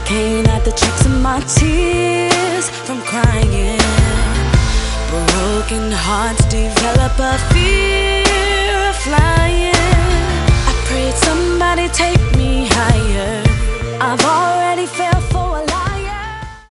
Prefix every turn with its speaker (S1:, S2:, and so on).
S1: Can't hide the tracks of my tears from crying. Broken hearts develop a fear